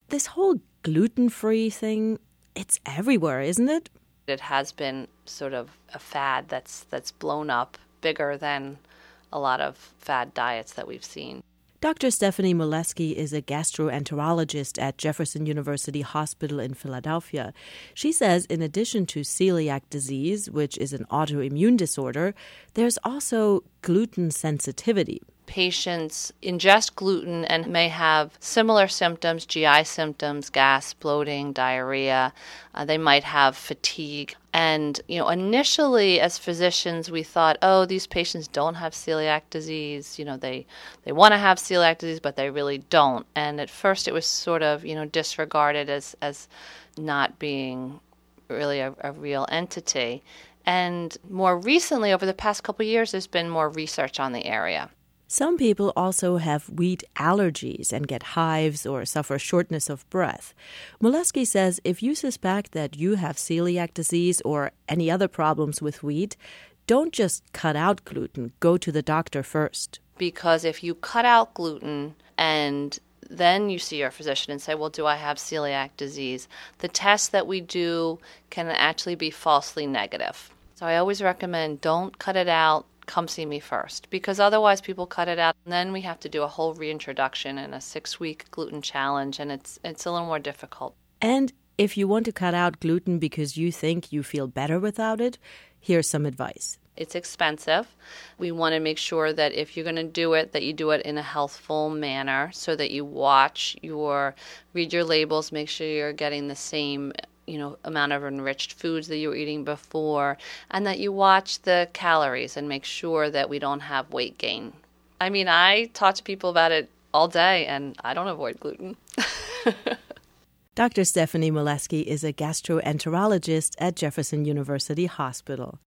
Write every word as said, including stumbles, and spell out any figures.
this whole gluten-free thing, it's everywhere, isn't it? It has been sort of a fad that's that's blown up bigger than a lot of fad diets that we've seen. Doctor Stephanie Molesky is a gastroenterologist at Jefferson University Hospital in Philadelphia. She says in addition to celiac disease, which is an autoimmune disorder, there's also gluten sensitivity. Patients ingest gluten and may have similar symptoms, G I symptoms, gas, bloating, diarrhea. Uh, they might have fatigue. And, you know, initially as physicians, we thought, oh, these patients don't have celiac disease. You know, they, they want to have celiac disease, but they really don't. And at first it was sort of, you know, disregarded as, as not being really a, a real entity. And more recently, over the past couple of years, there's been more research on the area. Some people also have wheat allergies and get hives or suffer shortness of breath. Molesky says if you suspect that you have celiac disease or any other problems with wheat, don't just cut out gluten. Go to the doctor first. Because if you cut out gluten and then you see your physician and say, well, do I have celiac disease? The test that we do can actually be falsely negative. So I always recommend don't cut it out. Come see me first, because otherwise people cut it out and then we have to do a whole reintroduction and a six-week gluten challenge, and it's it's a little more difficult. And if you want to cut out gluten because you think you feel better without it, here's some advice. It's expensive. We want to make sure that if you're going to do it, that you do it in a healthful manner so that you watch your, read your labels, make sure you're getting the same you know, amount of enriched foods that you were eating before, and that you watch the calories and make sure that we don't have weight gain. I mean, I talk to people about it all day, and I don't avoid gluten. Doctor Stephanie Molesky is a gastroenterologist at Jefferson University Hospital.